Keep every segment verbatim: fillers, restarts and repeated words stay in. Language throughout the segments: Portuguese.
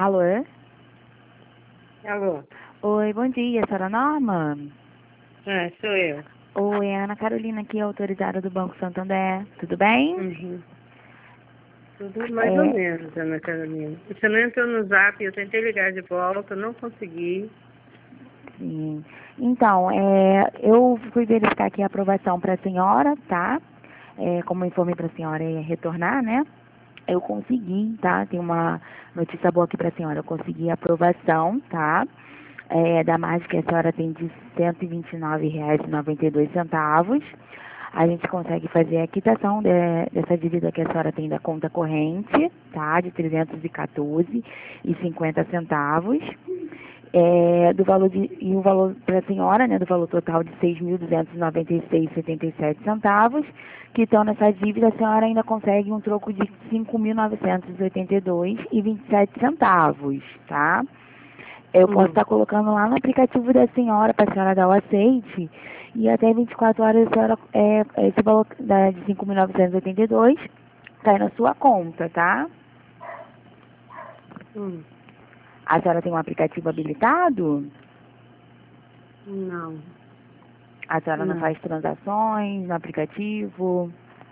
Alô? Alô? Oi, bom dia, senhora Norma? É, sou eu. Oi, é a Ana Carolina aqui, autorizada do Banco Santander. Tudo bem? Uhum. Tudo mais ou É, menos, Ana Carolina. Você não entrou no zap, eu tentei ligar de volta, não consegui. sim. Então, é, eu fui verificar aqui a aprovação para a senhora, tá? É, como eu informei para a senhora ia retornar, né? Eu consegui, tá? Tem uma notícia boa aqui para a senhora. Eu consegui a aprovação, tá? É, da margem que a senhora tem de cento e vinte e nove reais e noventa e dois centavos. A gente consegue fazer a quitação de, dessa dívida que a senhora tem da conta corrente, tá? De trezentos e quatorze reais e cinquenta centavos. É, do valor de, e o valor para a senhora, né, do valor total de seis mil duzentos e noventa e seis reais e setenta e sete centavos, quitando essa dívida, a senhora ainda consegue um troco de cinco mil novecentos e oitenta e dois reais e vinte e sete centavos, tá? Eu posso Hum. estar colocando lá no aplicativo da senhora para a senhora dar o aceite e até vinte e quatro horas a senhora, é, esse valor da, de cinco mil novecentos e oitenta e dois cai na sua conta, tá? Hum. A senhora tem um aplicativo habilitado? Não, A senhora não não. faz transações no aplicativo?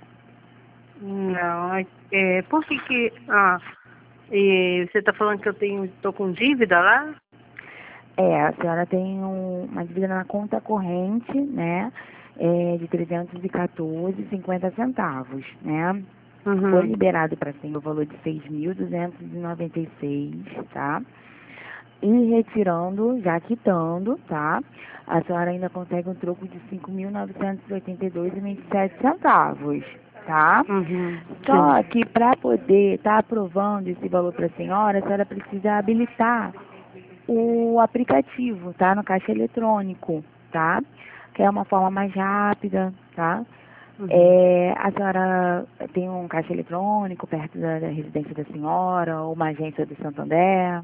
Não, é, é, por que que... Ah, e você está falando que eu tenho, tô com dívida lá? É, a senhora tem um, uma dívida na conta corrente, né? É, de trezentos e quatorze reais e cinquenta centavos, né? Foi Uhum. liberado para cima o valor de seis mil duzentos e noventa e seis, tá? E retirando, já quitando, tá? A senhora ainda consegue um troco de cinco mil novecentos e oitenta e dois reais e vinte e sete centavos, tá? Uhum. Sim. Só que para poder estar tá aprovando esse valor para a senhora, a senhora precisa habilitar o aplicativo, tá? No caixa eletrônico, tá? Que é uma forma mais rápida, tá? Uhum. É, a senhora tem um caixa eletrônico perto da, da residência da senhora, ou uma agência do Santander?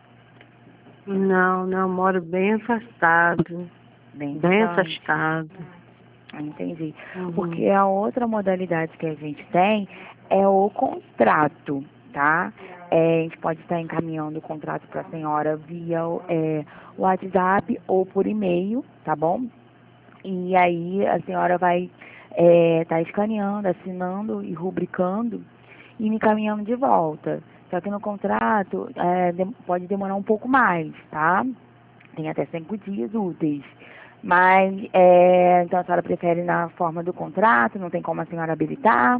Não, não, moro bem afastado. Bem Bem distante. afastado. Entendi. Porque Uhum. a outra modalidade que a gente tem é o contrato, tá? É, a gente pode estar encaminhando o contrato para a senhora via é, WhatsApp ou por e-mail, tá bom? E aí a senhora vai estar escaneando, assinando e rubricando e me encaminhando de volta. Só que no contrato é, dem- pode demorar um pouco mais, tá? Tem até cinco dias úteis. Mas, é, então a senhora prefere na forma do contrato, não tem como a senhora habilitar?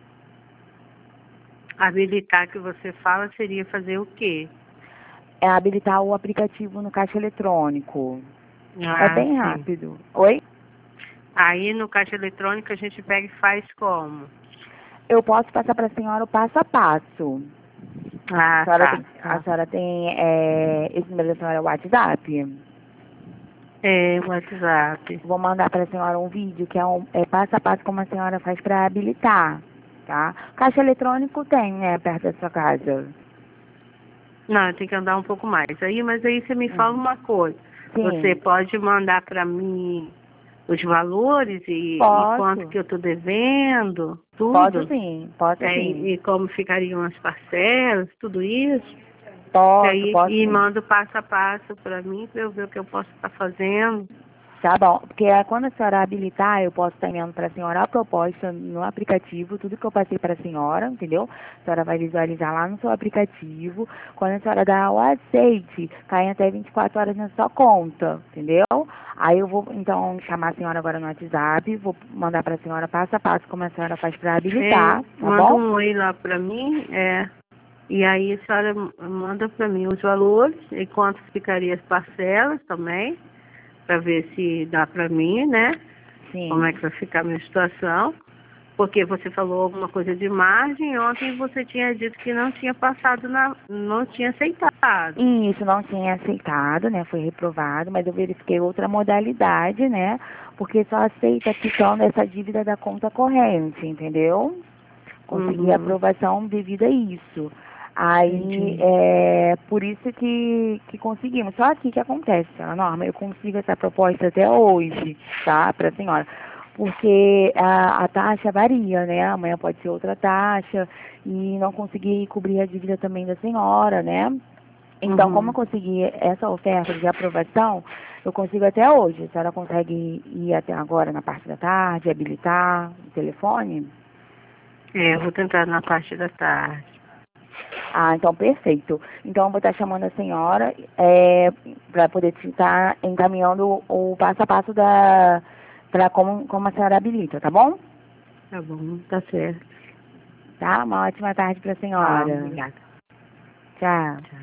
Habilitar que você fala seria fazer o quê? É habilitar o aplicativo no caixa eletrônico. É Ah, bem sim. rápido. Oi? Aí no caixa eletrônico a gente pega e faz como? Eu posso passar para a senhora o passo a passo. A Ah, senhora tá, tem, a tá. senhora tem é, esse número da senhora é o WhatsApp? É, WhatsApp. Vou mandar para a senhora um vídeo que é, um, é passo a passo como a senhora faz para habilitar, tá? Caixa eletrônico tem, né, perto da sua casa? Não, tem que andar um pouco mais. Aí, mas aí você me fala Uhum. uma coisa. Você Sim, pode mandar para mim os valores e, e quanto posso. que eu estou devendo, Posso tudo? sim, posso É, sim. e, e como ficariam as parcelas, tudo isso? Que Posso, aí, posso e sim. manda o passo a passo para mim para eu ver o que eu posso estar fazendo. Tá bom, porque é, quando a senhora habilitar, eu posso estar enviando para a senhora a proposta no aplicativo, tudo que eu passei para a senhora, entendeu? A senhora vai visualizar lá no seu aplicativo. Quando a senhora dá o aceite, cai até vinte e quatro horas na sua conta, entendeu? Aí eu vou, então, chamar a senhora agora no WhatsApp, vou mandar para a senhora passo a passo como a senhora faz para É, habilitar, tá manda bom? um oi lá para mim, é, e aí a senhora manda para mim os valores e quanto ficaria as parcelas também, para ver se dá para mim, né? Como é Sim. que vai ficar a minha situação. Porque você falou alguma coisa de margem, e ontem você tinha dito que não tinha passado, na, não tinha aceitado. E isso não tinha aceitado, né? Foi reprovado, mas eu verifiquei outra modalidade, né? Porque só aceita quitando essa dívida da conta corrente, entendeu? Consegui a Uhum, aprovação devido a isso. Aí, entendi. é por isso que, que conseguimos. Só aqui que acontece, a Norma, eu consigo essa proposta até hoje, tá? Para a senhora. Porque a, a taxa varia, né? Amanhã pode ser outra taxa e não consegui cobrir a dívida também da senhora, né? Então, Uhum. como eu consegui essa oferta de aprovação, eu consigo até hoje. A senhora consegue ir até agora na parte da tarde, habilitar o telefone? É, eu vou tentar na parte da tarde. Ah, então perfeito. Então eu vou estar chamando a senhora é, para poder estar encaminhando o, o passo a passo da para como, como a senhora habilita, tá bom? Tá bom, tá certo. Tá? Uma ótima tarde para a Tá, senhora. obrigada. Tchau. Tchau.